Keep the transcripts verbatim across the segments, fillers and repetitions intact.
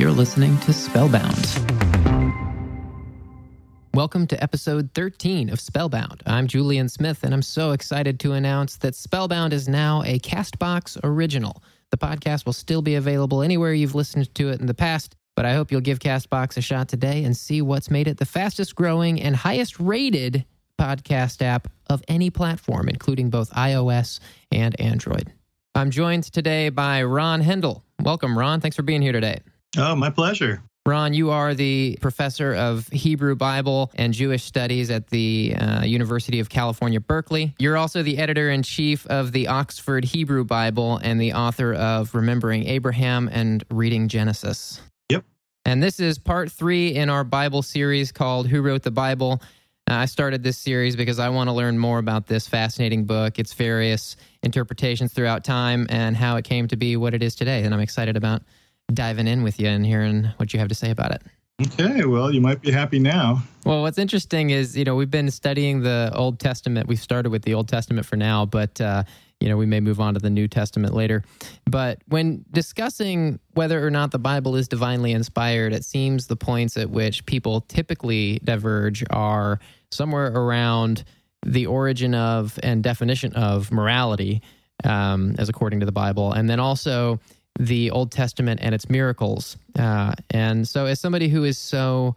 You're listening to Spellbound. Welcome to episode thirteen of Spellbound. I'm Julian Smith, and I'm so excited to announce that Spellbound is now a CastBox original. The podcast will still be available anywhere you've listened to it in the past, but I hope you'll give CastBox a shot today and see what's made it the fastest growing and highest rated podcast app of any platform, including both iOS and Android. I'm joined today by Ron Hendel. Welcome, Ron. Thanks for being here today. Oh, my pleasure. Ron, you are the professor of Hebrew Bible and Jewish Studies at the uh, University of California, Berkeley. You're also the editor-in-chief of the Oxford Hebrew Bible and the author of Remembering Abraham and Reading Genesis. Yep. And this is part three in our Bible series called Who Wrote the Bible? Uh, I started this series because I want to learn more about this fascinating book, its various interpretations throughout time, and how it came to be what it is today. And I'm excited about diving in with you and hearing what you have to say about it. Okay, well, you might be happy now. Well, what's interesting is, you know, we've been studying the Old Testament. We've started with the Old Testament for now, but, uh, you know, we may move on to the New Testament later. But when discussing whether or not the Bible is divinely inspired, it seems the points at which people typically diverge are somewhere around the origin of and definition of morality, um, as according to the Bible, and then also the Old Testament and its miracles. Uh, and so as somebody who is so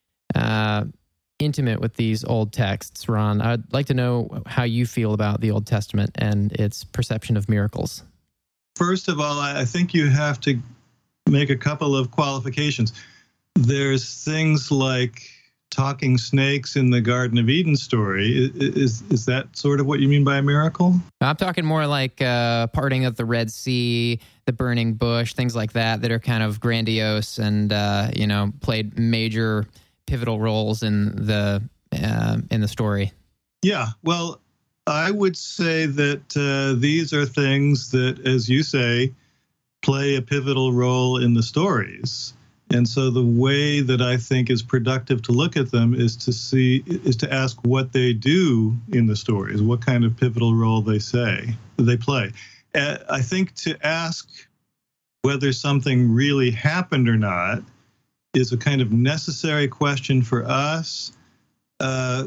uh, intimate with these old texts, Ron, I'd like to know how you feel about the Old Testament and its perception of miracles. First of all, I think you have to make a couple of qualifications. There's things like talking snakes in the Garden of Eden story. Is is that sort of what you mean by a miracle? I'm talking more like uh, parting of the Red Sea, the burning bush, things like that, that are kind of grandiose and, uh, you know, played major pivotal roles in the uh, in the story. Yeah, well, I would say that uh, these are things that, as you say, play a pivotal role in the stories. And so the way that I think is productive to look at them is to see, is to ask what they do in the stories, what kind of pivotal role they say, they play. Uh, I think to ask whether something really happened or not is a kind of necessary question for us, uh,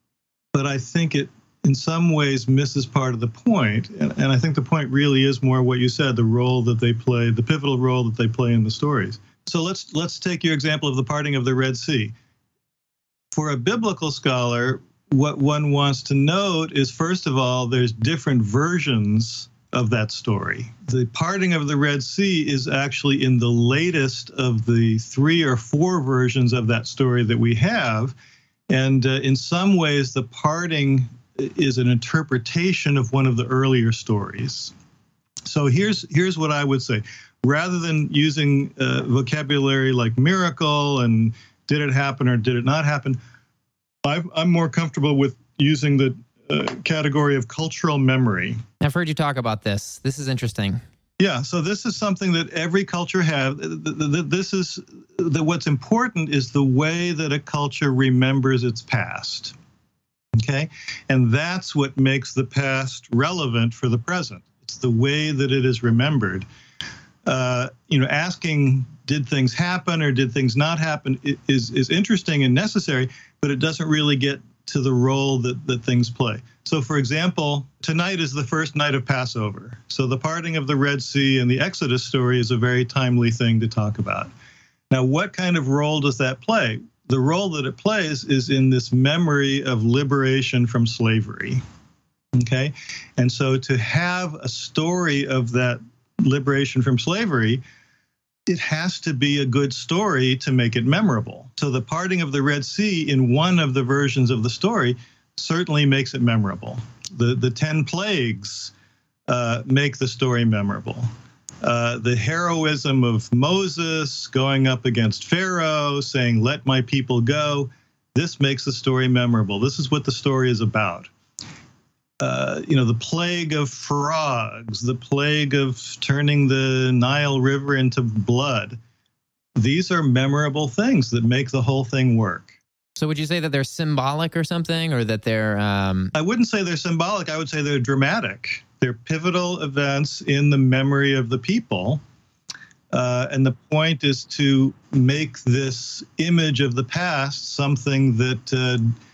but I think it in some ways misses part of the point. And, and I think the point really is more what you said, the role that they play, the pivotal role that they play in the stories. So let's let's take your example of the parting of the Red Sea. For a biblical scholar, what one wants to note is, first of all, there's different versions of that story. The parting of the Red Sea is actually in the latest of the three or four versions of that story that we have. And uh, in some ways, the parting is an interpretation of one of the earlier stories. So here's here's what I would say. Rather than using uh, vocabulary like miracle and did it happen or did it not happen, I've, I'm more comfortable with using the uh, category of cultural memory. I've heard you talk about this. This is interesting. Yeah, so this is something that every culture has. This is the, what's important is the way that a culture remembers its past. Okay, and that's what makes the past relevant for the present. It's the way that it is remembered. Uh, you know, asking did things happen or did things not happen is is interesting and necessary, but it doesn't really get to the role that, that things play. So, for example, tonight is the first night of Passover. So the parting of the Red Sea and the Exodus story is a very timely thing to talk about. Now, what kind of role does that play? The role that it plays is in this memory of liberation from slavery. Okay? And so to have a story of that liberation from slavery, it has to be a good story to make it memorable. So the parting of the Red Sea in one of the versions of the story certainly makes it memorable. The the ten plagues uh, make the story memorable. Uh, the heroism of Moses going up against Pharaoh, saying, "Let my people go," this makes the story memorable. This is what the story is about. Uh, you know, the plague of frogs, the plague of turning the Nile River into blood. These are memorable things that make the whole thing work. So would you say that they're symbolic or something, or that they're... Um... I wouldn't say they're symbolic. I would say they're dramatic. They're pivotal events in the memory of the people. Uh, and the point is to make this image of the past something that uh,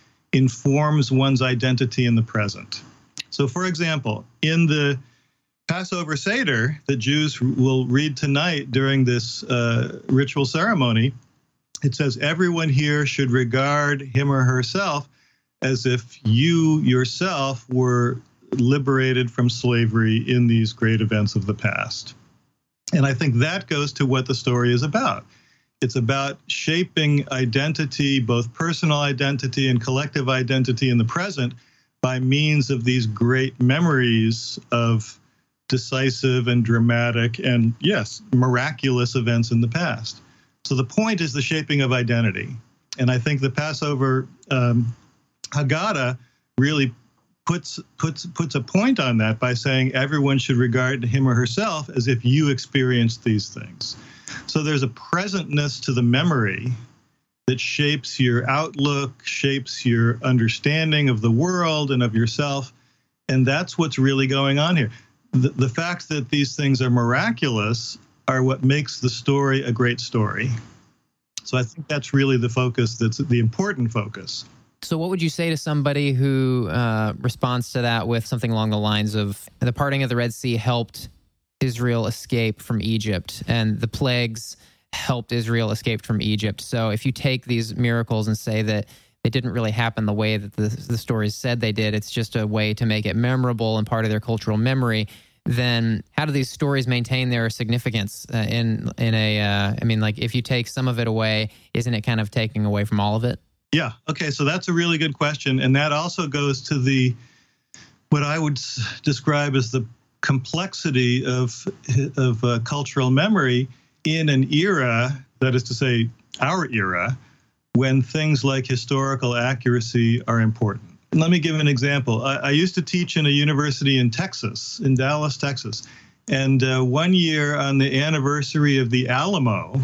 informs one's identity in the present. So, for example, in the Passover Seder that Jews will read tonight during this uh, ritual ceremony, it says, everyone here should regard him or herself as if you yourself were liberated from slavery in these great events of the past. And I think that goes to what the story is about. It's about shaping identity, both personal identity and collective identity in the present, by means of these great memories of decisive and dramatic and, yes, miraculous events in the past. So the point is the shaping of identity. And I think the Passover um, Haggadah really puts puts puts a point on that by saying everyone should regard him or herself as if you experienced these things. So there's a presentness to the memory that shapes your outlook, shapes your understanding of the world and of yourself. And that's what's really going on here. The, the fact that these things are miraculous are what makes the story a great story. So I think that's really the focus, that's the important focus. So what would you say to somebody who uh, responds to that with something along the lines of the parting of the Red Sea helped Israel escape from Egypt and the plagues helped Israel escape from Egypt? So if you take these miracles and say that it didn't really happen the way that the, the stories said they did, it's just a way to make it memorable and part of their cultural memory, then how do these stories maintain their significance uh, in in a, uh, I mean, like if you take some of it away, isn't it kind of taking away from all of it? Yeah. Okay. So that's a really good question. And that also goes to the, what I would s- describe as the complexity of, of uh, cultural memory in an era, that is to say, our era, when things like historical accuracy are important. Let me give an example. I, I used to teach in a university in Texas, in Dallas, Texas. And uh, one year on the anniversary of the Alamo,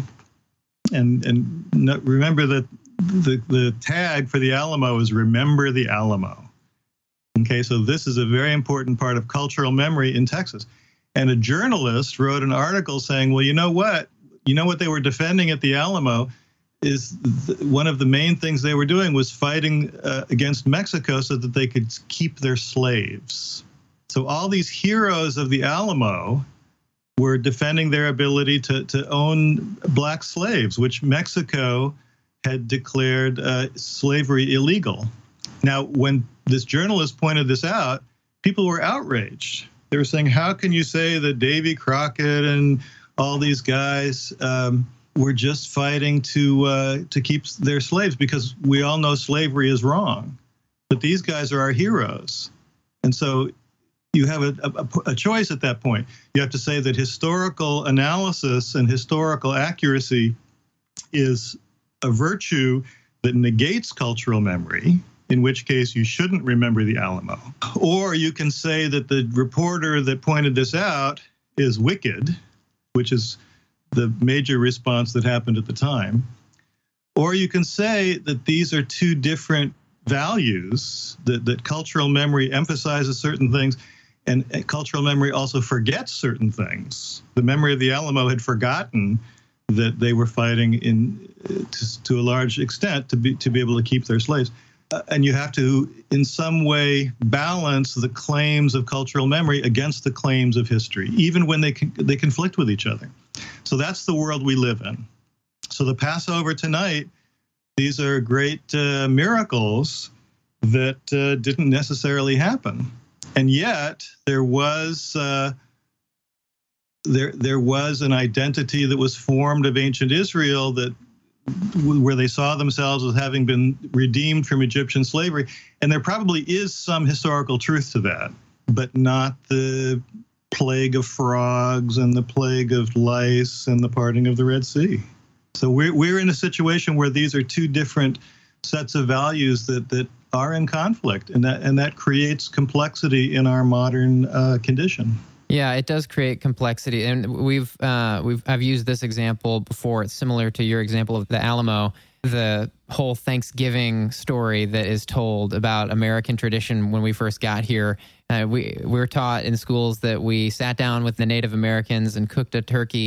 and, and no, remember that The, the tag for the Alamo is Remember the Alamo. Okay, so this is a very important part of cultural memory in Texas. And a journalist wrote an article saying, well, you know what? You know what they were defending at the Alamo is th- one of the main things they were doing was fighting uh, against Mexico so that they could keep their slaves. So all these heroes of the Alamo were defending their ability to, to own black slaves, which Mexico had declared uh, slavery illegal. Now, when this journalist pointed this out, people were outraged. They were saying, how can you say that Davy Crockett and all these guys um, were just fighting to uh, to keep their slaves? Because we all know slavery is wrong. But these guys are our heroes. And so you have a, a, a choice at that point. You have to say that historical analysis and historical accuracy is a virtue that negates cultural memory, in which case you shouldn't remember the Alamo. Or you can say that the reporter that pointed this out is wicked, which is the major response that happened at the time. Or you can say that these are two different values, that, that cultural memory emphasizes certain things, and cultural memory also forgets certain things. The memory of the Alamo had forgotten that they were fighting in to, to a large extent to be to be able to keep their slaves. Uh, and you have to, in some way, balance the claims of cultural memory against the claims of history, even when they can, they conflict with each other. So that's the world we live in. So the Passover tonight, these are great uh, miracles that uh, didn't necessarily happen. And yet there was uh, there there was an identity that was formed of ancient Israel that where they saw themselves as having been redeemed from Egyptian slavery. And there probably is some historical truth to that, but not the plague of frogs and the plague of lice and the parting of the Red Sea. So we're we're in a situation where these are two different sets of values that that are in conflict, and that and that creates complexity in our modern uh, condition. Yeah, it does create complexity, and we've uh, we've I've used this example before. It's similar to your example of the Alamo, the whole Thanksgiving story that is told about American tradition when we first got here. Uh, we we were taught in schools that we sat down with the Native Americans and cooked a turkey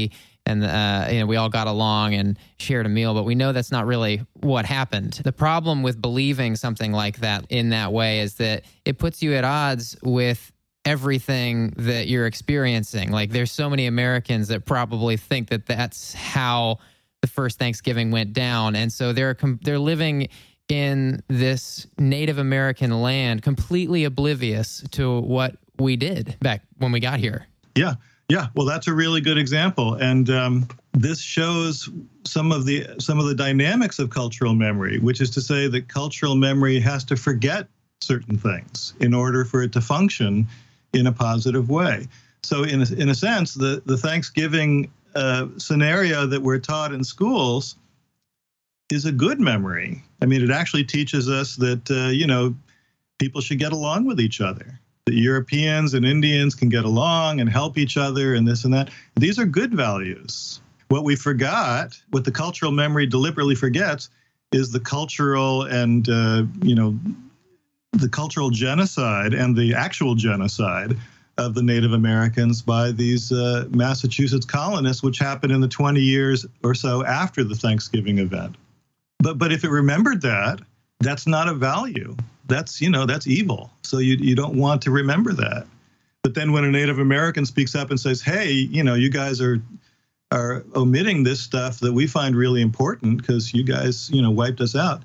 and uh, you know, we all got along and shared a meal, but we know that's not really what happened. The problem with believing something like that in that way is that it puts you at odds with everything that you're experiencing. Like, there's so many Americans that probably think that that's how the first Thanksgiving went down, and so they're they're living in this Native American land completely oblivious to what we did back when we got here. Yeah. Yeah, well, that's a really good example, and um, this shows some of the some of the dynamics of cultural memory, which is to say that cultural memory has to forget certain things in order for it to function in a positive way. So, in a, in a sense, the the Thanksgiving uh, scenario that we're taught in schools is a good memory. I mean, it actually teaches us that uh, you know, people should get along with each other. That Europeans and Indians can get along and help each other and this and that. These are good values. What we forgot, what the cultural memory deliberately forgets, is the cultural and, uh, you know, the cultural genocide and the actual genocide of the Native Americans by these uh, Massachusetts colonists, which happened in the twenty years or so after the Thanksgiving event. But but if it remembered that, that's not a value. That's, you know, that's evil. So you you don't want to remember that. But then when a Native American speaks up and says, hey, you know, you guys are are omitting this stuff that we find really important because you guys, you know, wiped us out,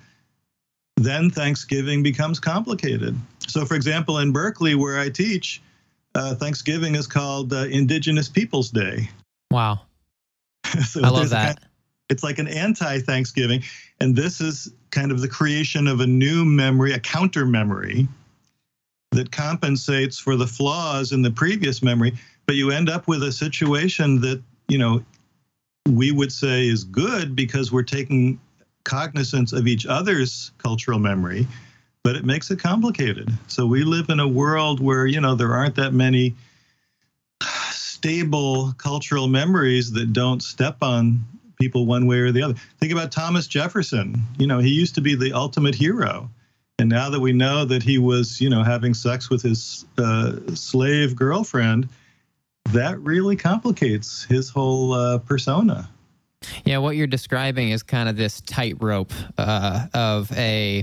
then Thanksgiving becomes complicated. So, for example, in Berkeley, where I teach, uh, Thanksgiving is called uh, Indigenous Peoples Day. Wow. So I love that. A, it's like an anti-Thanksgiving. And this is kind of the creation of a new memory, a counter memory that compensates for the flaws in the previous memory. But you end up with a situation that, you know, we would say is good because we're taking cognizance of each other's cultural memory, but it makes it complicated. So we live in a world where, you know, there aren't that many stable cultural memories that don't step on people one way or the other. Think about Thomas Jefferson. You know, he used to be the ultimate hero. And now that we know that he was, you know, having sex with his uh, slave girlfriend, that really complicates his whole uh, persona. Yeah, what you're describing is kind of this tightrope uh, of a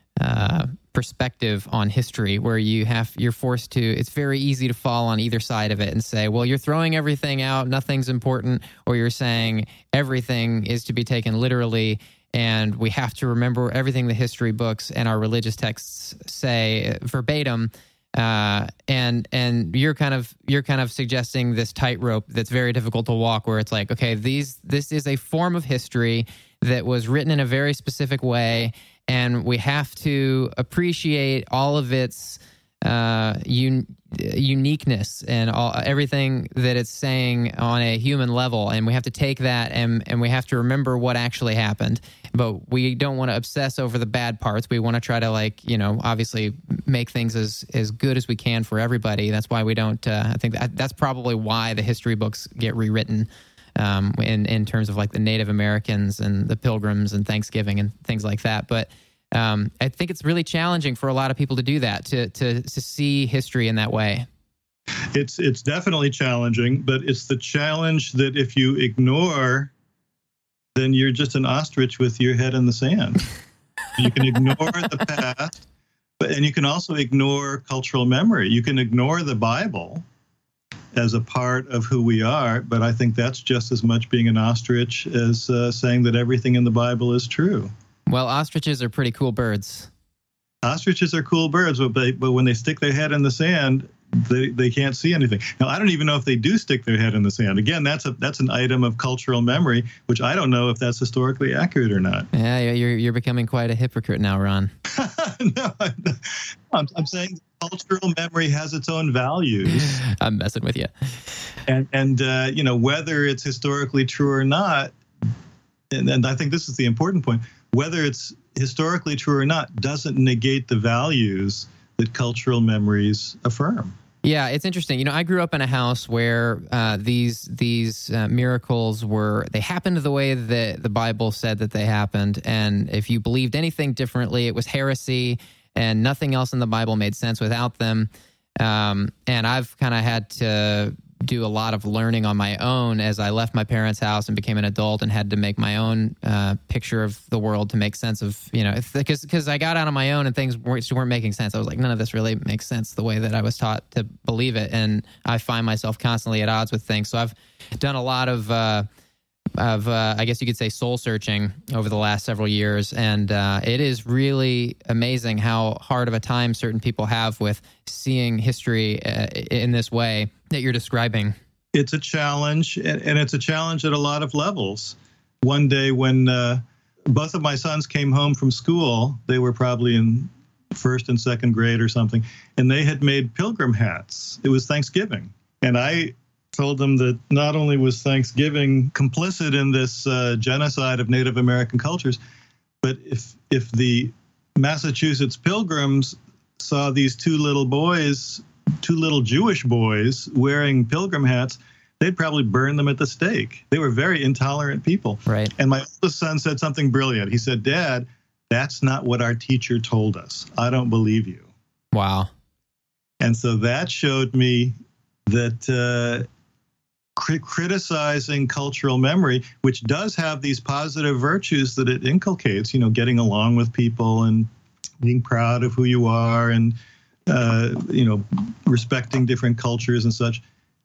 uh, perspective on history, where you have you're forced to. It's very easy to fall on either side of it and say, "Well, you're throwing everything out; nothing's important," or you're saying everything is to be taken literally, and we have to remember everything the history books and our religious texts say verbatim. Uh, and and you're kind of you're kind of suggesting this tightrope that's very difficult to walk, where it's like, okay, these this is a form of history that was written in a very specific way, and we have to appreciate all of its uh, un- uniqueness and all everything that it's saying on a human level, and we have to take that and and we have to remember what actually happened. But we don't want to obsess over the bad parts. We want to try to, like, you know, obviously make things as, as good as we can for everybody. That's why we don't, uh, I think that, that's probably why the history books get rewritten um, in, in terms of like the Native Americans and the Pilgrims and Thanksgiving and things like that. But um, I think it's really challenging for a lot of people to do that, to, to, to see history in that way. It's, it's definitely challenging, but it's the challenge that if you ignore, then you're just an ostrich with your head in the sand. You can ignore the past, but and you can also ignore cultural memory. You can ignore the Bible as a part of who we are, but I think that's just as much being an ostrich as uh, saying that everything in the Bible is true. Well, ostriches are pretty cool birds. Ostriches are cool birds, but they, but when they stick their head in the sand, they they can't see anything. Now, I don't even know if they do stick their head in the sand. Again, that's a that's an item of cultural memory, which I don't know if that's historically accurate or not. Yeah, you're you're becoming quite a hypocrite now, Ron. No, I'm, I'm saying cultural memory has its own values. I'm messing with you. And and uh, you know, whether it's historically true or not, and, and I think this is the important point. Whether it's historically true or not doesn't negate the values that cultural memories affirm. Yeah, it's interesting. You know, I grew up in a house where uh, these these uh, miracles were, they happened the way that the Bible said that they happened. And if you believed anything differently, it was heresy, and nothing else in the Bible made sense without them. Um, and I've kind of had to do a lot of learning on my own as I left my parents' house and became an adult and had to make my own uh, picture of the world to make sense of, you know, because because I got out on my own and things weren't, weren't making sense. I was like, none of this really makes sense the way that I was taught to believe it. And I find myself constantly at odds with things. So I've done a lot of, uh, of uh, I guess you could say, soul searching over the last several years. And uh, it is really amazing how hard of a time certain people have with seeing history uh, in this way that you're describing. It's a challenge, and, and it's a challenge at a lot of levels. One day when uh, both of my sons came home from school, they were probably in first and second grade or something, and they had made pilgrim hats. It was Thanksgiving. And I told them that not only was Thanksgiving complicit in this uh, genocide of Native American cultures, but if if the Massachusetts Pilgrims saw these two little boys, two little Jewish boys wearing pilgrim hats, they'd probably burn them at the stake. They were very intolerant people. Right. And my oldest son said something brilliant. He said, "Dad, that's not what our teacher told us. I don't believe you." Wow. And so that showed me that uh, cri- criticizing cultural memory, which does have these positive virtues that it inculcates, you know, getting along with people and being proud of who you are and, uh, you know, respecting different cultures and such.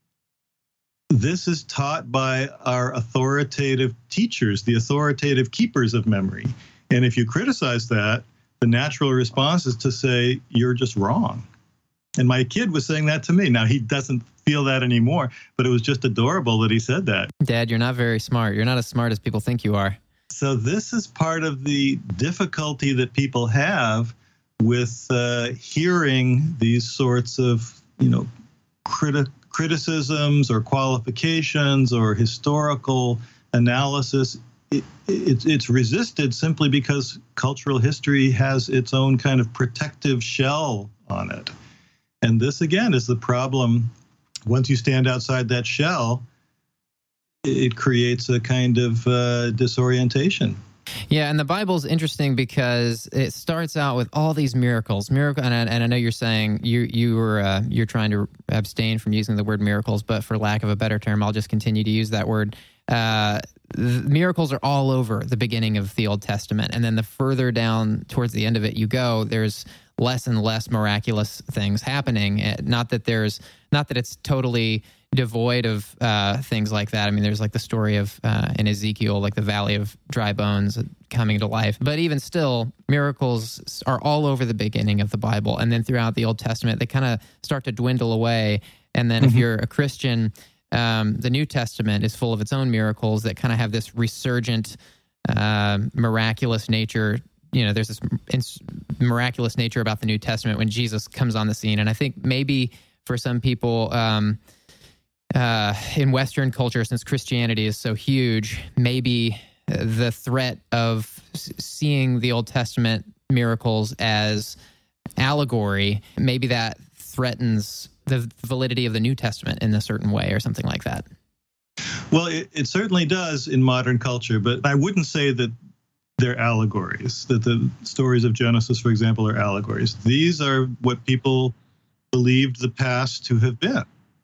This is taught by our authoritative teachers, the authoritative keepers of memory. And if you criticize that, the natural response is to say, you're just wrong. And my kid was saying that to me. Now, he doesn't feel that anymore, but it was just adorable that he said that. Dad, you're not very smart. You're not as smart as people think you are. So this is part of the difficulty that people have with uh, hearing these sorts of, you know, criti- criticisms or qualifications or historical analysis. It, it, it's resisted simply because cultural history has its own kind of protective shell on it. And this, again, is the problem. Once you stand outside that shell, it creates a kind of uh, disorientation. Yeah, and the Bible's interesting because it starts out with all these miracles. Miracle, and I, and I know you're saying you you were uh, you're trying to abstain from using the word miracles, but for lack of a better term, I'll just continue to use that word. Uh, miracles are all over the beginning of the Old Testament, and then the further down towards the end of it you go, there's less and less miraculous things happening. Not that there's not that it's totally devoid of uh, things like that. I mean, there's like the story of uh, in Ezekiel, like the Valley of Dry Bones coming to life. But even still, miracles are all over the beginning of the Bible. And then throughout the Old Testament, they kind of start to dwindle away. And then mm-hmm. if you're a Christian, um, the New Testament is full of its own miracles that kind of have this resurgent, uh, miraculous nature. You know, there's this miraculous nature about the New Testament when Jesus comes on the scene. And I think maybe for some people, um, Uh, in Western culture, since Christianity is so huge, maybe the threat of seeing the Old Testament miracles as allegory, maybe that threatens the validity of the New Testament in a certain way or something like that. Well, it, it certainly does in modern culture, but I wouldn't say that they're allegories, that the stories of Genesis, for example, are allegories. These are what people believed the past to have been.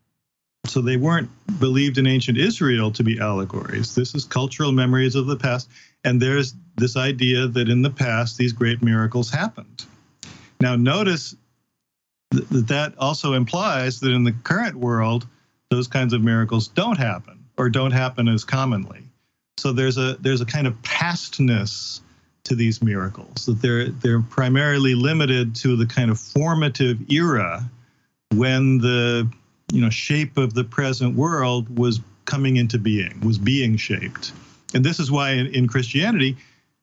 So they weren't believed in ancient Israel to be allegories. This is cultural memories of the past. And there's this idea that in the past, these great miracles happened. Now, notice th- that that also implies that in the current world, those kinds of miracles don't happen or don't happen as commonly. So there's a there's a kind of pastness to these miracles, that they're they're primarily limited to the kind of formative era when the you know, shape of the present world was coming into being, was being shaped. And this is why in, in Christianity,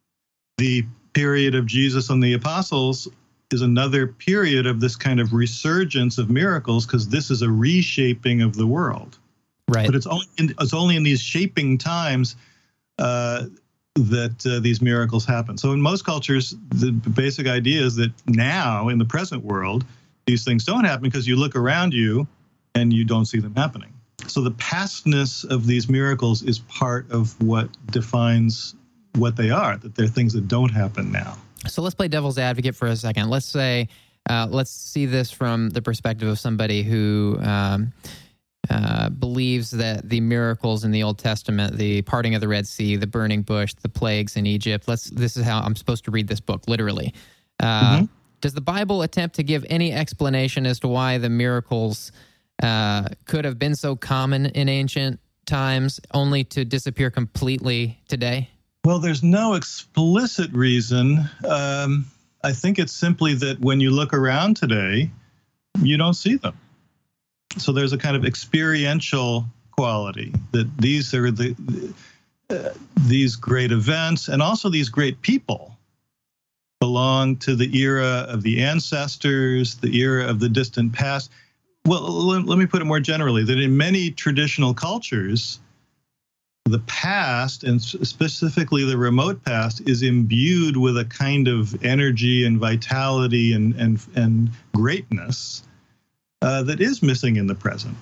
the period of Jesus and the apostles is another period of this kind of resurgence of miracles, because this is a reshaping of the world. Right. But it's only in, it's only in these shaping times uh, that uh, these miracles happen. So in most cultures, the basic idea is that now, in the present world, these things don't happen because you look around you and you don't see them happening. So the pastness of these miracles is part of what defines what they are, that they're things that don't happen now. So let's play devil's advocate for a second. Let's say, uh, let's see this from the perspective of somebody who um, uh, believes that the miracles in the Old Testament, the parting of the Red Sea, the burning bush, the plagues in Egypt, let's, this is how I'm supposed to read this book, literally. Uh, mm-hmm. Does the Bible attempt to give any explanation as to why the miracles uh, could have been so common in ancient times only to disappear completely today? Well, there's no explicit reason. Um, I think it's simply that when you look around today, you don't see them. So there's a kind of experiential quality that these are the uh, these great events and also these great people belong to the era of the ancestors, the era of the distant past. Well, let, let me put it more generally, that in many traditional cultures, the past, and specifically the remote past, is imbued with a kind of energy and vitality and and, and greatness uh, that is missing in the present.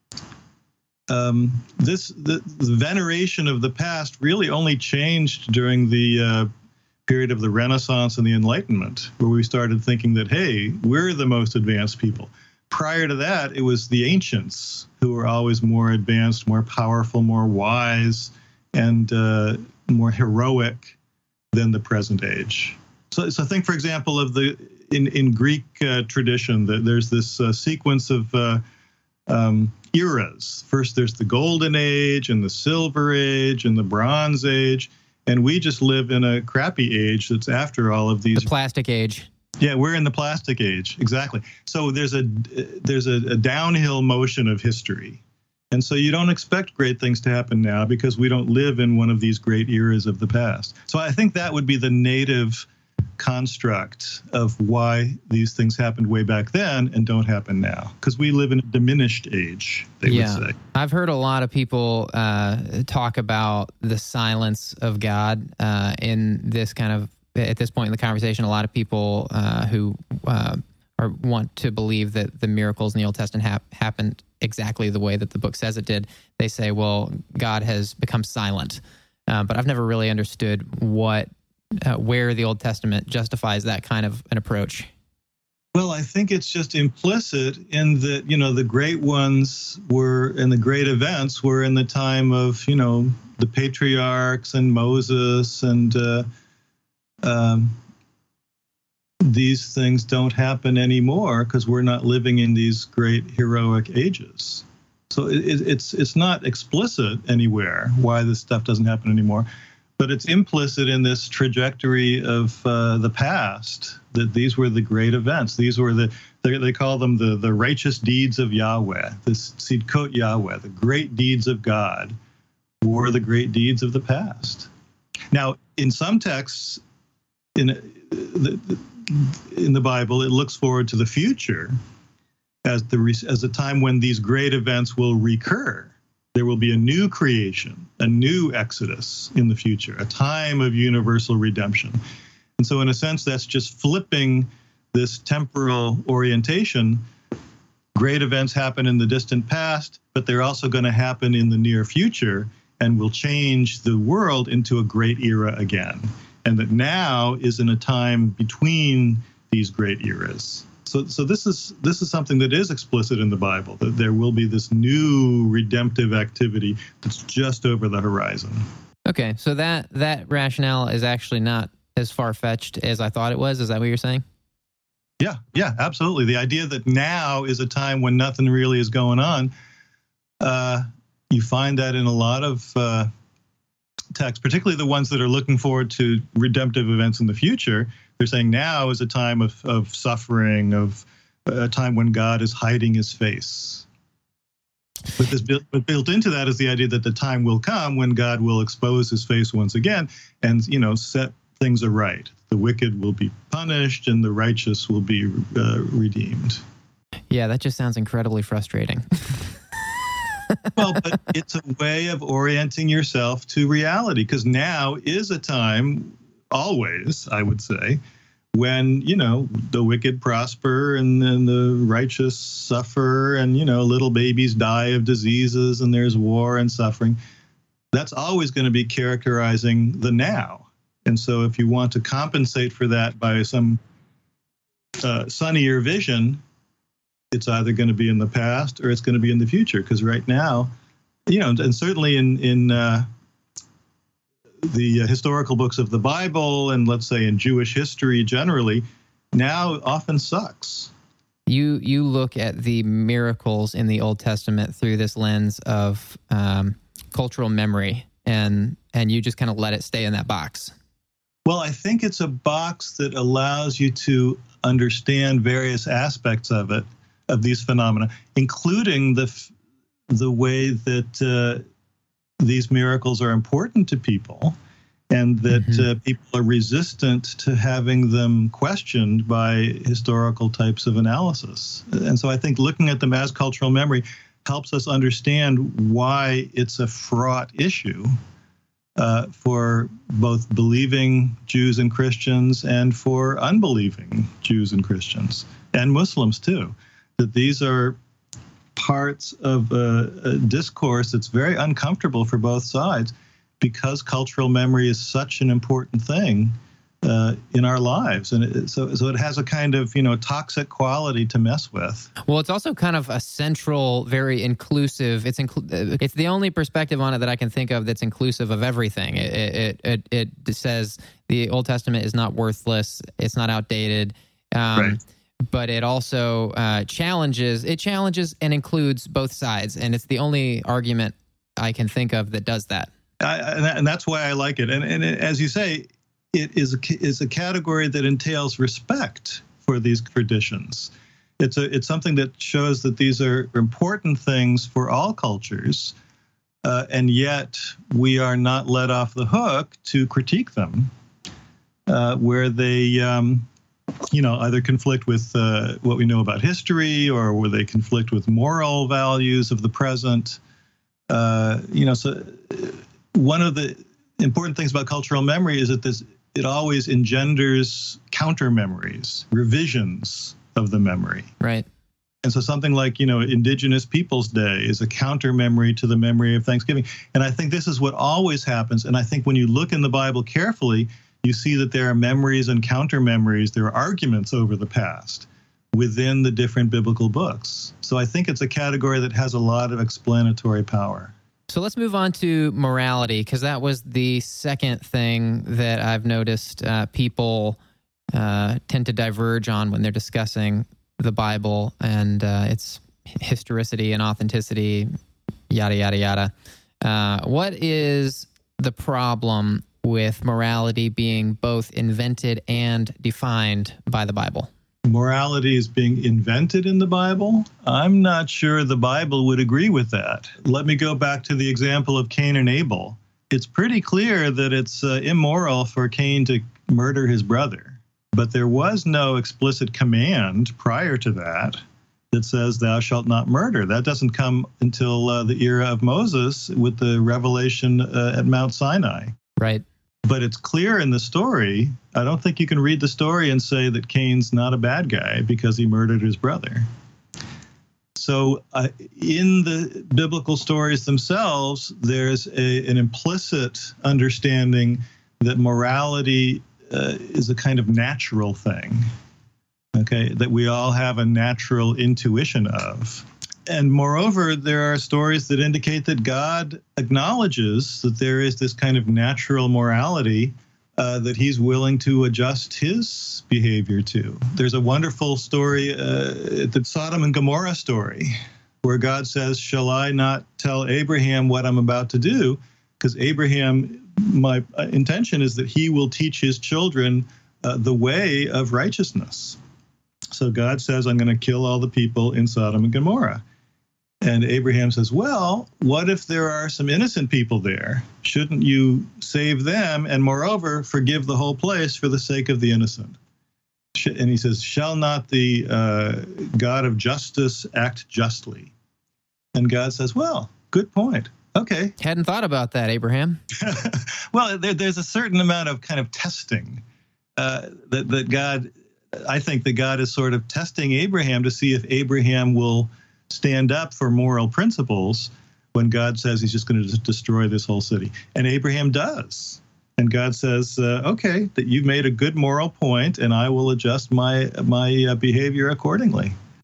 Um, this the, the veneration of the past really only changed during the uh, period of the Renaissance and the Enlightenment, where we started thinking that, hey, we're the most advanced people. Prior to that, it was the ancients who were always more advanced, more powerful, more wise, and uh, more heroic than the present age. So, so think, for example, of the in in Greek uh, tradition that there's this uh, sequence of uh, um, eras. First, there's the Golden Age and the Silver Age and the Bronze Age, and we just live in a crappy age that's after all of these. The plastic age. Yeah, we're in the plastic age, exactly. So there's a there's a, a downhill motion of history. And so you don't expect great things to happen now because we don't live in one of these great eras of the past. So I think that would be the native construct of why these things happened way back then and don't happen now, because we live in a diminished age, they yeah. would say. I've heard a lot of people uh, talk about the silence of God uh, in this kind of at this point in the conversation. A lot of people uh, who uh, are, want to believe that the miracles in the Old Testament hap- happened exactly the way that the book says it did, they say, well, God has become silent. Uh, but I've never really understood what, uh, where the Old Testament justifies that kind of an approach. Well, I think it's just implicit in that, you know, the great ones were, and the great events were in the time of, you know, the patriarchs and Moses and, uh, Um, these things don't happen anymore because we're not living in these great heroic ages. So it, it's it's not explicit anywhere why this stuff doesn't happen anymore, but it's implicit in this trajectory of uh, the past, that these were the great events. These were the, they, they call them the, the righteous deeds of Yahweh, the Tzidkot Yahweh, the great deeds of God were the great deeds of the past. Now, in some texts, In the, in the Bible, it looks forward to the future as the as a time when these great events will recur. There will be a new creation, a new Exodus in the future, a time of universal redemption. And so in a sense, that's just flipping this temporal orientation. Great events happen in the distant past, but they're also going to happen in the near future and will change the world into a great era again. And that now is in a time between these great eras. So, so this is this is something that is explicit in the Bible, that there will be this new redemptive activity that's just over the horizon. Okay, so that that rationale is actually not as far-fetched as I thought it was. Is that what you're saying? Yeah, yeah, absolutely. The idea that now is a time when nothing really is going on, uh, you find that in a lot of uh, texts, particularly the ones that are looking forward to redemptive events in the future. They're saying now is a time of, of suffering, of a time when God is hiding his face. But, this, but built into that is the idea that the time will come when God will expose his face once again and, you know, set things aright. The wicked will be punished and the righteous will be uh, redeemed. Yeah, that just sounds incredibly frustrating. Well, but it's a way of orienting yourself to reality, because now is a time, always, I would say, when, you know, the wicked prosper and then the righteous suffer and, you know, little babies die of diseases and there's war and suffering. That's always going to be characterizing the now. And so if you want to compensate for that by some uh, sunnier vision, It's either going to be in the past or it's going to be in the future. Because right now, you know, and certainly in in uh, the historical books of the Bible, and let's say in Jewish history generally, now often sucks. You you look at the miracles in the Old Testament through this lens of um, cultural memory, and and you just kind of let it stay in that box. Well, I think it's a box that allows you to understand various aspects of it, of these phenomena, including the the way that uh, these miracles are important to people, and that mm-hmm. uh, people are resistant to having them questioned by historical types of analysis. And so I think looking at them as cultural memory helps us understand why it's a fraught issue uh, for both believing Jews and Christians and for unbelieving Jews and Christians, and Muslims too, that these are parts of a, a discourse that's very uncomfortable for both sides, because cultural memory is such an important thing uh, in our lives, and it, so so it has a kind of you know toxic quality to mess with. Well, it's also kind of a central, very inclusive. It's inclu- It's the only perspective on it that I can think of that's inclusive of everything. It it it, it says the Old Testament is not worthless. It's not outdated. Um, right. But it also uh, challenges. It challenges and includes both sides, and it's the only argument I can think of that does that. I, and that's why I like it. And, and it, as you say, it is a, is a category that entails respect for these traditions. It's a it's something that shows that these are important things for all cultures, uh, and yet we are not let off the hook to critique them, uh, where they, um, you know, either conflict with uh, what we know about history, or where they conflict with moral values of the present. Uh, you know, so. One of the important things about cultural memory is that this, it always engenders counter memories, revisions of the memory. Right. And so something like, you know, Indigenous Peoples Day is a counter memory to the memory of Thanksgiving. And I think this is what always happens. And I think when you look in the Bible carefully, you see that there are memories and counter memories. There are arguments over the past within the different biblical books. So I think it's a category that has a lot of explanatory power. So let's move on to morality, because that was the second thing that I've noticed uh, people uh, tend to diverge on when they're discussing the Bible and uh, its historicity and authenticity, yada, yada, yada. Uh, what is the problem with morality being both invented and defined by the Bible? Morality is being invented in the Bible? I'm not sure the Bible would agree with that. Let me go back to the example of Cain and Abel. It's pretty clear that it's uh, immoral for Cain to murder his brother, but there was no explicit command prior to that that says thou shalt not murder. That doesn't come until uh, the era of Moses with the revelation uh, at Mount Sinai. Right. But it's clear in the story. I don't think you can read the story and say that Cain's not a bad guy because he murdered his brother. So uh, in the biblical stories themselves, there's a, an implicit understanding that morality uh, is a kind of natural thing, okay, that we all have a natural intuition of. And moreover, there are stories that indicate that God acknowledges that there is this kind of natural morality uh, that he's willing to adjust his behavior to. There's a wonderful story, uh, the Sodom and Gomorrah story, where God says, shall I not tell Abraham what I'm about to do? Because Abraham, my intention is that he will teach his children uh, the way of righteousness. So God says, I'm going to kill all the people in Sodom and Gomorrah. And Abraham says, well, what if there are some innocent people there? Shouldn't you save them and moreover forgive the whole place for the sake of the innocent? And he says, shall not the uh, God of justice act justly? And God says, well, good point. Okay. Hadn't thought about that, Abraham. Well, there, there's a certain amount of kind of testing uh, that, that God, I think that God is sort of testing Abraham to see if Abraham will stand up for moral principles when God says he's just going to destroy this whole city. And Abraham does. And God says, uh, okay, that you've made a good moral point, and I will adjust my my uh, behavior accordingly.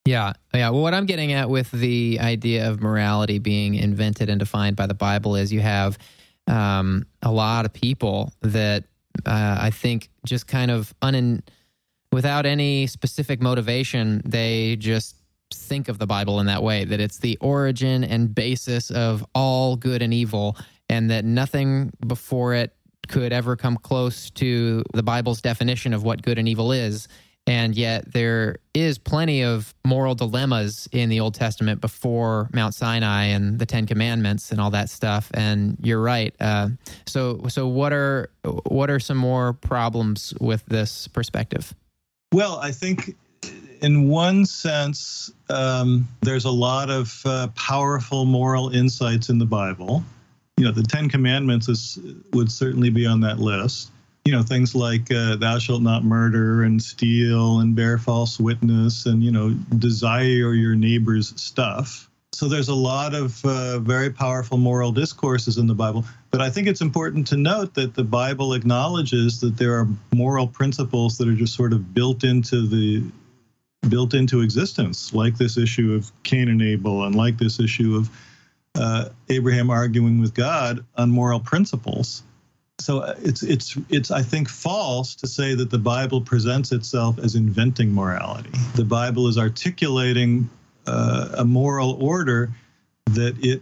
Yeah, yeah. Well, what I'm getting at with the idea of morality being invented and defined by the Bible is you have um, a lot of people that uh, I think just kind of unin, without any specific motivation, they just think of the Bible in that way, that it's the origin and basis of all good and evil, and that nothing before it could ever come close to the Bible's definition of what good and evil is. And yet there is plenty of moral dilemmas in the Old Testament before Mount Sinai and the Ten Commandments and all that stuff. And you're right. Uh, so, so what are what are some more problems with this perspective? Well, I think in one sense, um, there's a lot of uh, powerful moral insights in the Bible. You know, the Ten Commandments is, would certainly be on that list. You know, things like uh, thou shalt not murder and steal and bear false witness and, you know, desire your neighbor's stuff. So there's a lot of uh, very powerful moral discourses in the Bible. But I think it's important to note that the Bible acknowledges that there are moral principles that are just sort of built into the built into existence, like this issue of Cain and Abel and like this issue of uh, Abraham arguing with God on moral principles. So it's it's it's I think false to say that the Bible presents itself as inventing morality. The Bible is articulating uh, a moral order that it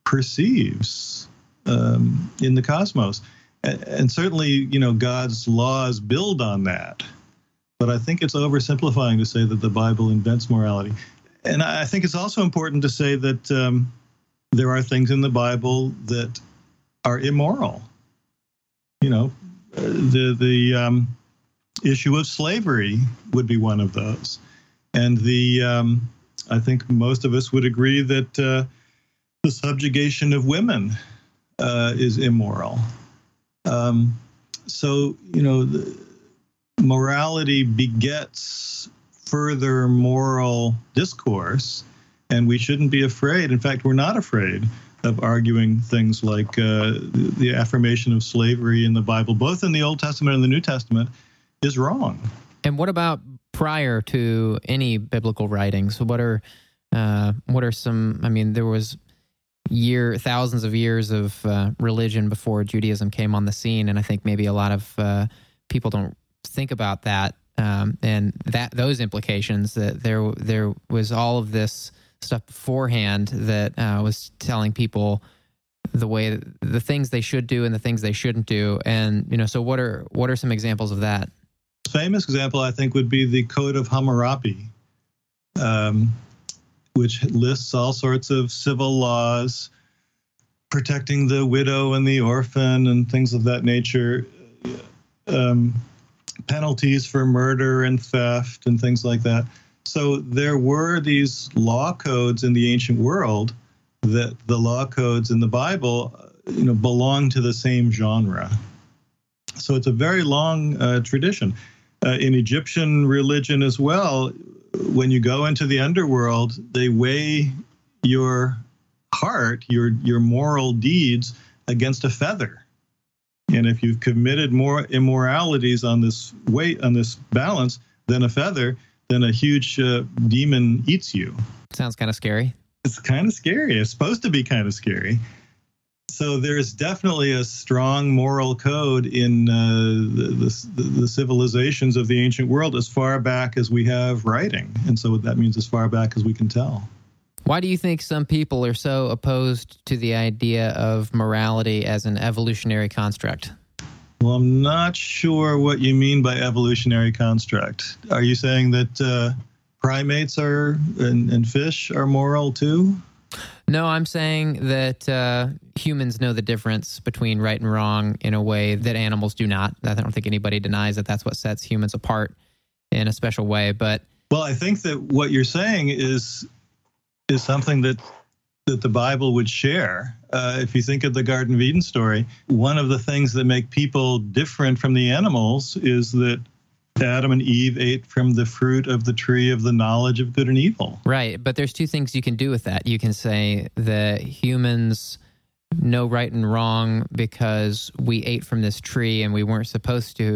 perceives um, in the cosmos, and, and certainly, you know, God's laws build on that. But I think it's oversimplifying to say that the Bible invents morality, and I think it's also important to say that um, there are things in the Bible that are immoral. You know, the the um, issue of slavery would be one of those, and the um, I think most of us would agree that uh, the subjugation of women uh, is immoral. Um, so you know, the morality begets further moral discourse, and we shouldn't be afraid. In fact, we're not afraid of arguing things like uh, the affirmation of slavery in the Bible, both in the Old Testament and the New Testament, is wrong. And what about prior to any biblical writings? What are uh, what are some? I mean, there was year thousands of years of uh, religion before Judaism came on the scene, and I think maybe a lot of uh, people don't think about that um, and that those implications. That there there was all of this stuff beforehand that uh, was telling people the way, the things they should do and the things they shouldn't do. And, you know, so what are, what are some examples of that? Famous example, I think, would be the Code of Hammurabi, um, which lists all sorts of civil laws protecting the widow and the orphan and things of that nature, um, penalties for murder and theft and things like that. So there were these law codes in the ancient world that the law codes in the Bible, you know, belong to the same genre. So it's a very long uh, tradition. Uh, in Egyptian religion as well, when you go into the underworld, they weigh your heart, your your moral deeds against a feather. And if you've committed more immoralities on this weight, on this balance than a feather, then a huge uh, demon eats you. Sounds kind of scary. It's kind of scary. It's supposed to be kind of scary. So there's definitely a strong moral code in uh, the, the, the civilizations of the ancient world as far back as we have writing. And so that means as far back as we can tell. Why do you think some people are so opposed to the idea of morality as an evolutionary construct? Well, I'm not sure what you mean by evolutionary construct. Are you saying that uh, primates are and, and fish are moral too? No, I'm saying that uh, humans know the difference between right and wrong in a way that animals do not. I don't think anybody denies that that's what sets humans apart in a special way. But well, I think that what you're saying is is something that that the Bible would share. Uh, if you think of the Garden of Eden story, one of the things that make people different from the animals is that Adam and Eve ate from the fruit of the tree of the knowledge of good and evil. Right, but there's two things you can do with that. You can say that humans know right and wrong because we ate from this tree and we weren't supposed to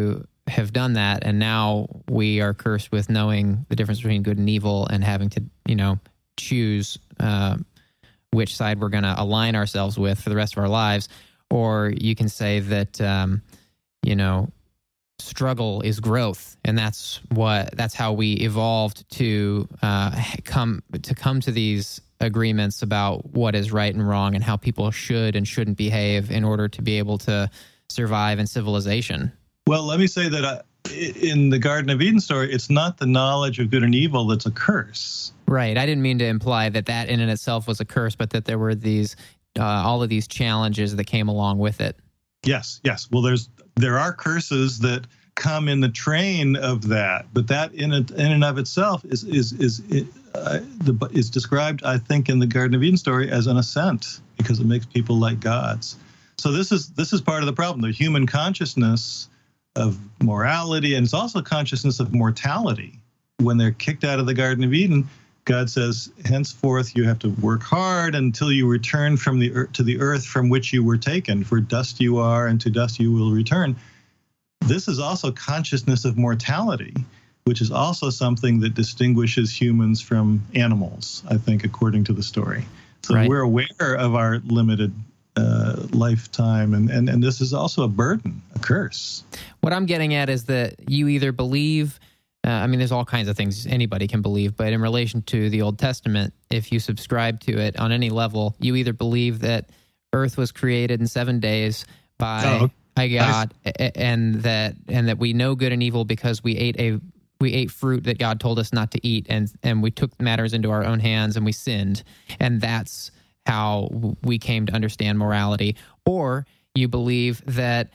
have done that, and now we are cursed with knowing the difference between good and evil and having to, you know, choose uh, which side we're going to align ourselves with for the rest of our lives. Or you can say that, um, you know, struggle is growth, and that's what that's how we evolved to uh, come to come to these agreements about what is right and wrong and how people should and shouldn't behave in order to be able to survive in civilization. Well, let me say that I, in the Garden of Eden story, it's not the knowledge of good and evil that's a curse. Right. I didn't mean to imply that that in and itself was a curse, but that there were these, uh, all of these challenges that came along with it. Yes, yes. Well, there's there are curses that come in the train of that, but that in a, in and of itself is is is uh, the, is described, I think, in the Garden of Eden story as an ascent, because it makes people like gods. So this is this is part of the problem: the human consciousness of morality, and it's also consciousness of mortality. When they're kicked out of the Garden of Eden, God says, henceforth you have to work hard until you return from the earth, to the earth from which you were taken. For dust you are, and to dust you will return. This is also consciousness of mortality, which is also something that distinguishes humans from animals, I think, according to the story. So right. We're aware of our limited uh, lifetime, and, and, and this is also a burden, a curse. What I'm getting at is that you either believe, uh, I mean, there's all kinds of things anybody can believe, but in relation to the Old Testament, if you subscribe to it on any level, you either believe that Earth was created in seven days by... Oh, okay. by God, and that and that we know good and evil because we ate a we ate fruit that God told us not to eat, and and we took matters into our own hands and we sinned, and that's how we came to understand morality. Or you believe that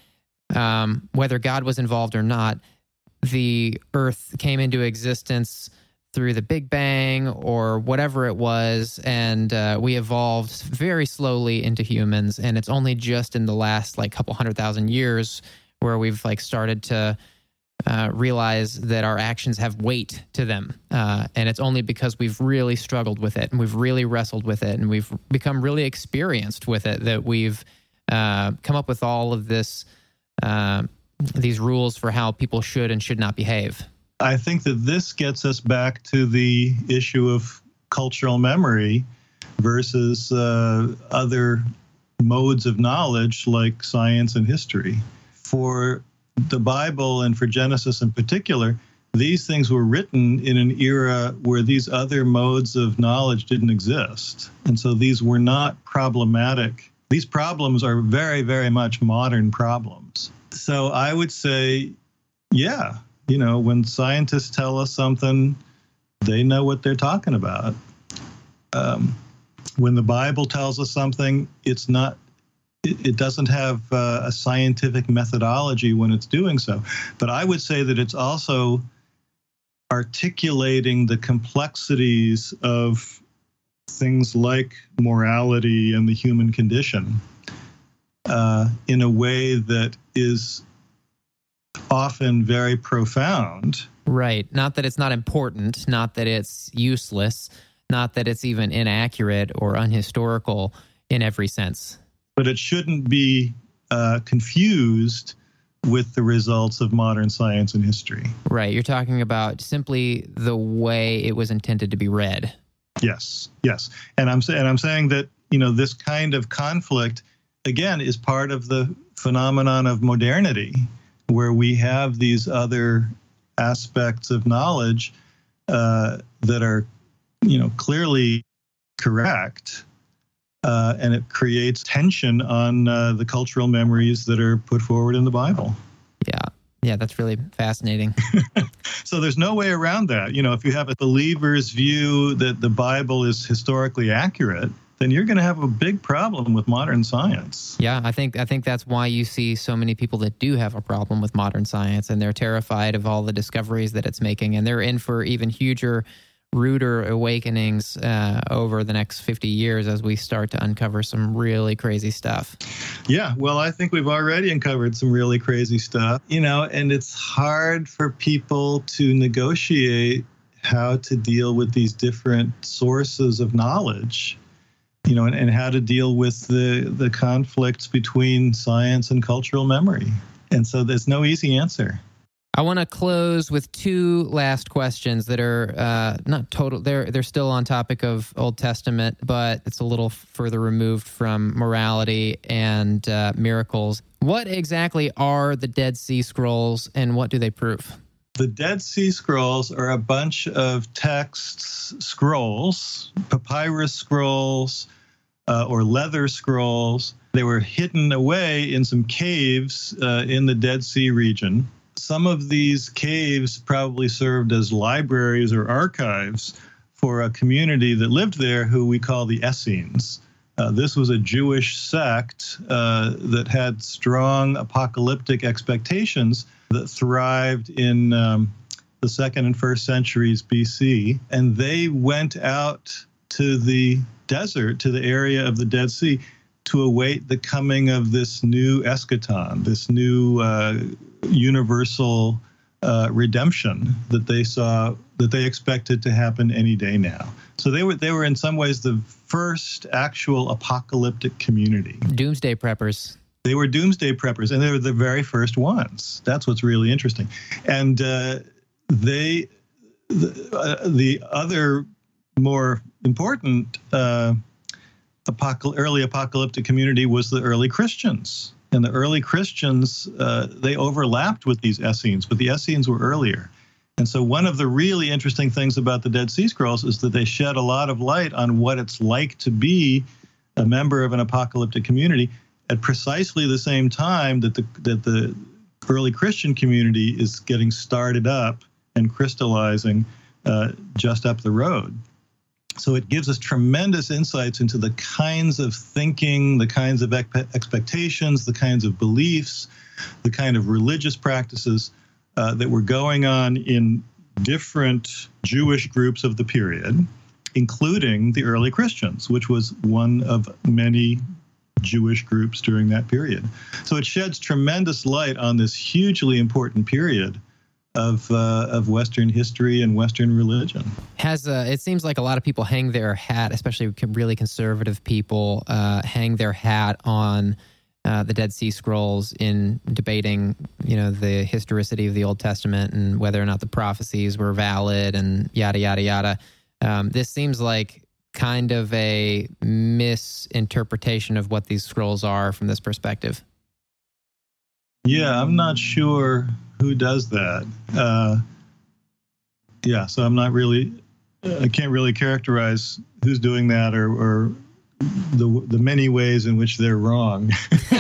um, whether God was involved or not, the earth came into existence through the Big Bang or whatever it was, and uh, we evolved very slowly into humans, and it's only just in the last like couple hundred thousand years where we've like started to uh, realize that our actions have weight to them, uh, and it's only because we've really struggled with it and we've really wrestled with it and we've become really experienced with it that we've uh, come up with all of this uh, these rules for how people should and should not behave. I think that this gets us back to the issue of cultural memory versus uh, other modes of knowledge like science and history. For the Bible and for Genesis in particular, these things were written in an era where these other modes of knowledge didn't exist. And so these were not problematic. These problems are very, very much modern problems. So I would say, yeah, you know, when scientists tell us something, they know what they're talking about. Um, when the Bible tells us something, it's not, it, it doesn't have uh, a scientific methodology when it's doing so. But I would say that it's also articulating the complexities of things like morality and the human condition uh, in a way that is often very profound. Right. Not that it's not important, not that it's useless, not that it's even inaccurate or unhistorical in every sense. But it shouldn't be uh, confused with the results of modern science and history. Right. You're talking about simply the way it was intended to be read. Yes. Yes. And I'm saying, and I'm saying that, you know, this kind of conflict, again, is part of the phenomenon of modernity, where we have these other aspects of knowledge uh, that are, you know, clearly correct, uh, and it creates tension on uh, the cultural memories that are put forward in the Bible. Yeah, yeah, that's really fascinating. So there's no way around that. You know, if you have a believer's view that the Bible is historically accurate, then you're going to have a big problem with modern science. Yeah, I think I think that's why you see so many people that do have a problem with modern science, and they're terrified of all the discoveries that it's making, and they're in for even huger, ruder awakenings uh, over the next fifty years as we start to uncover some really crazy stuff. Yeah, well, I think we've already uncovered some really crazy stuff, you know, and it's hard for people to negotiate how to deal with these different sources of knowledge. You know, and, and how to deal with the, the conflicts between science and cultural memory. And so there's no easy answer. I want to close with two last questions that are uh, not total. They're they're still on topic of Old Testament, but it's a little further removed from morality and uh, miracles. What exactly are the Dead Sea Scrolls, and what do they prove? The Dead Sea Scrolls are a bunch of texts, scrolls, papyrus scrolls, uh, or leather scrolls. They were hidden away in some caves uh, in the Dead Sea region. Some of these caves probably served as libraries or archives for a community that lived there who we call the Essenes. Uh, this was a Jewish sect uh, that had strong apocalyptic expectations that thrived in um, the second and first centuries B C. And they went out to the desert, to the area of the Dead Sea, to await the coming of this new eschaton, this new uh, universal uh, redemption that they saw, that they expected to happen any day now. So they were they were in some ways the first actual apocalyptic community. Doomsday preppers. They were doomsday preppers, and they were the very first ones. That's what's really interesting. And uh, they, the, uh, the other more important uh, apocal- early apocalyptic community was the early Christians. And the early Christians, uh, they overlapped with these Essenes, but the Essenes were earlier. And so one of the really interesting things about the Dead Sea Scrolls is that they shed a lot of light on what it's like to be a member of an apocalyptic community at precisely the same time that the that the early Christian community is getting started up and crystallizing uh, just up the road. So it gives us tremendous insights into the kinds of thinking, the kinds of expectations, the kinds of beliefs, the kind of religious practices uh, that were going on in different Jewish groups of the period, including the early Christians, which was one of many Jewish groups during that period. So it sheds tremendous light on this hugely important period of uh, of Western history and Western religion. Has uh, it seems like a lot of people hang their hat, especially really conservative people, uh, hang their hat on uh, the Dead Sea Scrolls in debating, you know, the historicity of the Old Testament and whether or not the prophecies were valid and yada yada yada. Um, this seems like kind of a misinterpretation of what these scrolls are from this perspective. Yeah, I'm not sure who does that. Uh, yeah, so I'm not really, I can't really characterize who's doing that or, or the the many ways in which they're wrong.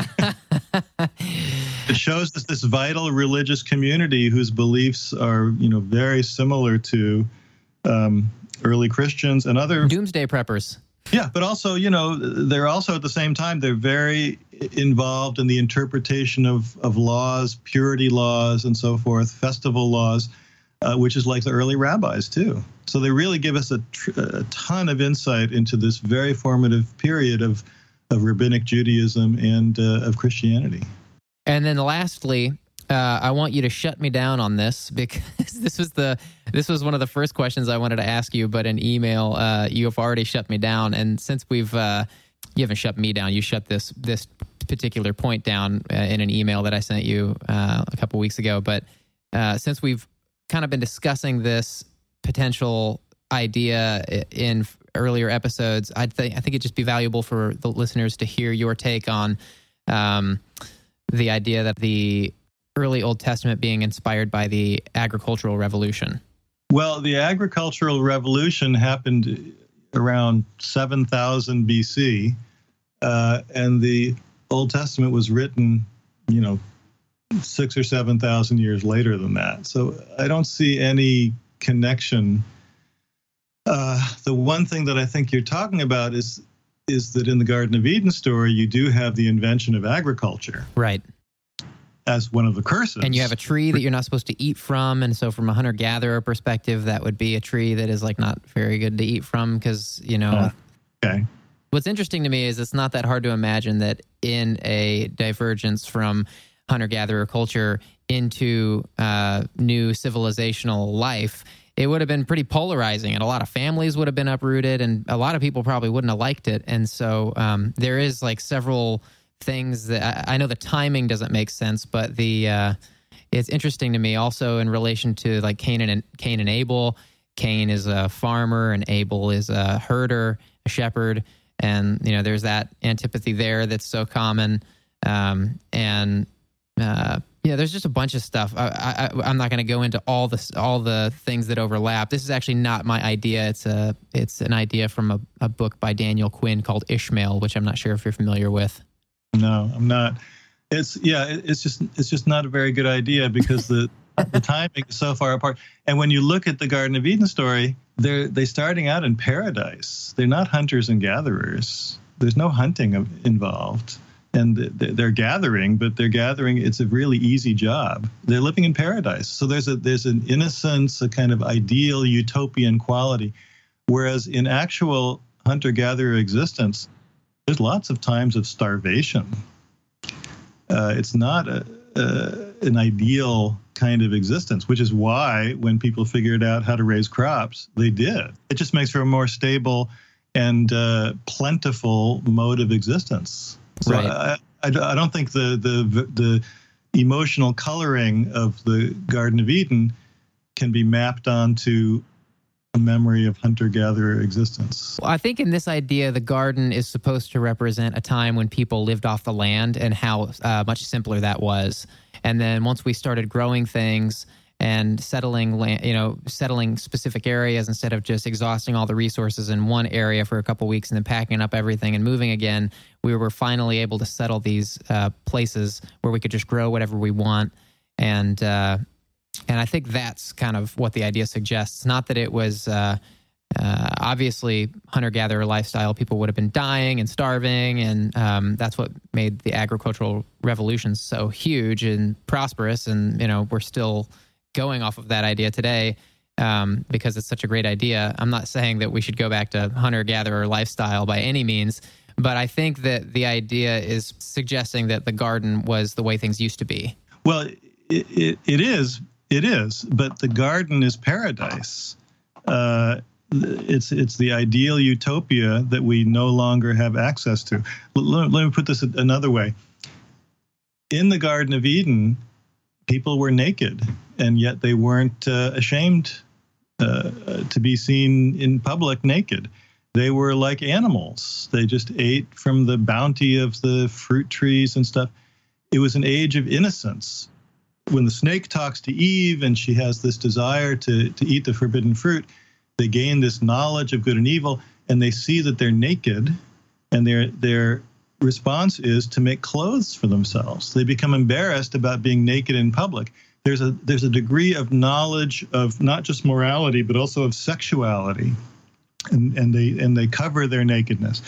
It shows us this vital religious community whose beliefs are, you know, very similar to um, early Christians and other doomsday preppers. Yeah, but also, you know, they're also at the same time, they're very involved in the interpretation of, of laws, purity laws and so forth, festival laws, uh, which is like the early rabbis too. So they really give us a, tr- a ton of insight into this very formative period of, of rabbinic Judaism and uh, of Christianity. And then lastly, Uh, I want you to shut me down on this because this was the this was one of the first questions I wanted to ask you, but in email uh, you have already shut me down. And since we've uh, you haven't shut me down, you shut this this particular point down uh, in an email that I sent you uh, a couple weeks ago. But uh, since we've kind of been discussing this potential idea in earlier episodes, I think I think it'd just be valuable for the listeners to hear your take on um, the idea that the early Old Testament being inspired by the agricultural revolution. Well, the agricultural revolution happened around seven thousand B C, uh, and the Old Testament was written, you know, six or seven thousand years later than that. So I don't see any connection. Uh, the one thing that I think you're talking about is is that in the Garden of Eden story, you do have the invention of agriculture. Right. As one of the curses. And you have a tree that you're not supposed to eat from. And so from a hunter-gatherer perspective, that would be a tree that is like not very good to eat from because, you know. Uh, okay. What's interesting to me is it's not that hard to imagine that in a divergence from hunter-gatherer culture into uh, new civilizational life, it would have been pretty polarizing and a lot of families would have been uprooted and a lot of people probably wouldn't have liked it. And so um, there is like several things that I, I know the timing doesn't make sense, but the uh, it's interesting to me also in relation to like Cain and Cain and Abel. Cain is a farmer and Abel is a herder, a shepherd. And, you know, there's that antipathy there that's so common. Um, and, uh, yeah, there's just a bunch of stuff. I, I, I'm not going to go into all the all the things that overlap. This is actually not my idea. It's a it's an idea from a, a book by Daniel Quinn called Ishmael, which I'm not sure if you're familiar with. No, I'm not. It's yeah, it's just it's just not a very good idea because the the timing is so far apart. And when you look at the Garden of Eden story, they're they starting out in paradise. They're not hunters and gatherers. There's no hunting involved. And they're gathering, but they're gathering. It's a really easy job. They're living in paradise. So there's a there's an innocence, a kind of ideal utopian quality. Whereas in actual hunter-gatherer existence, there's lots of times of starvation. Uh, it's not a, a, an ideal kind of existence, which is why when people figured out how to raise crops, they did. It just makes for a more stable and uh, plentiful mode of existence. So right. I, I, I don't think the, the the emotional coloring of the Garden of Eden can be mapped onto a memory of hunter-gatherer existence. Well, I think in this idea, the garden is supposed to represent a time when people lived off the land and how uh, much simpler that was. And then once we started growing things and settling, land, you know, settling specific areas instead of just exhausting all the resources in one area for a couple of weeks and then packing up everything and moving again, we were finally able to settle these uh, places where we could just grow whatever we want. And uh, and I think that's kind of what the idea suggests. Not that it was uh, uh, obviously hunter-gatherer lifestyle. People would have been dying and starving, and um, that's what made the agricultural revolution so huge and prosperous. And you know, we're still going off of that idea today um, because it's such a great idea. I'm not saying that we should go back to hunter-gatherer lifestyle by any means, but I think that the idea is suggesting that the garden was the way things used to be. Well, it, it, it is, it is, but the garden is paradise. Uh, it's it's the ideal utopia that we no longer have access to. Let, let me put this another way. In the Garden of Eden, people were naked, and yet they weren't uh, ashamed uh, to be seen in public naked. They were like animals. They just ate from the bounty of the fruit trees and stuff. It was an age of innocence. When the snake talks to Eve and she has this desire to, to eat the forbidden fruit, they gain this knowledge of good and evil, and they see that they're naked, and their their response is to make clothes for themselves. They become embarrassed about being naked in public. There's a there's a degree of knowledge of not just morality, but also of sexuality, and, and they and they cover their nakedness.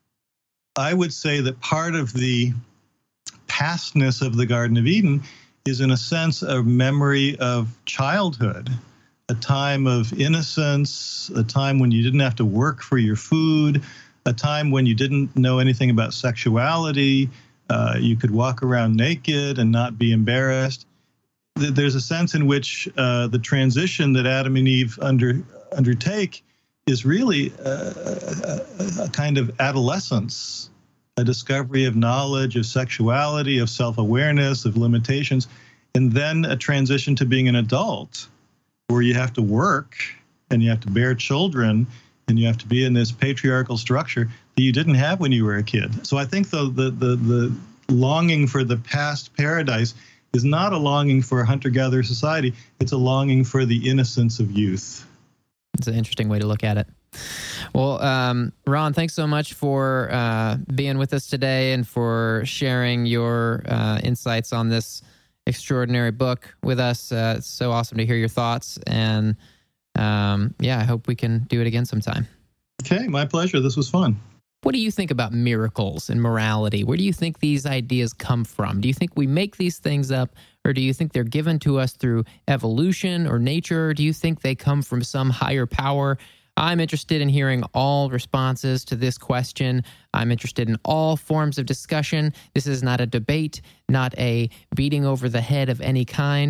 I would say that part of the pastness of the Garden of Eden is, in a sense, a memory of childhood, a time of innocence, a time when you didn't have to work for your food, a time when you didn't know anything about sexuality. Uh, you could walk around naked and not be embarrassed. There's a sense in which uh, the transition that Adam and Eve under, undertake is really a, a, a kind of adolescence, a discovery of knowledge, of sexuality, of self-awareness, of limitations, and then a transition to being an adult where you have to work and you have to bear children and you have to be in this patriarchal structure that you didn't have when you were a kid. So I think the the the, the longing for the past paradise is not a longing for a hunter-gatherer society. It's a longing for the innocence of youth. It's an interesting way to look at it. Well, um, Ron, thanks so much for uh, being with us today and for sharing your uh, insights on this extraordinary book with us. Uh, it's so awesome to hear your thoughts. And um, yeah, I hope we can do it again sometime. Okay, my pleasure. This was fun. What do you think about miracles and morality? Where do you think these ideas come from? Do you think we make these things up, or do you think they're given to us through evolution or nature? Or do you think they come from some higher power? I'm interested in hearing all responses to this question. I'm interested in all forms of discussion. This is not a debate, not a beating over the head of any kind.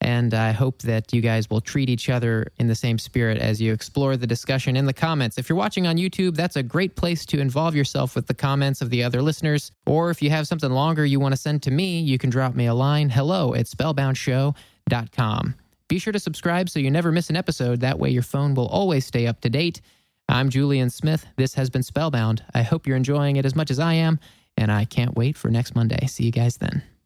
And I hope that you guys will treat each other in the same spirit as you explore the discussion in the comments. If you're watching on YouTube, that's a great place to involve yourself with the comments of the other listeners. Or if you have something longer you want to send to me, you can drop me a line, hello at spellbound show dot com. Be sure to subscribe so you never miss an episode. That way your phone will always stay up to date. I'm Julian Smith. This has been Spellbound. I hope you're enjoying it as much as I am, and I can't wait for next Monday. See you guys then.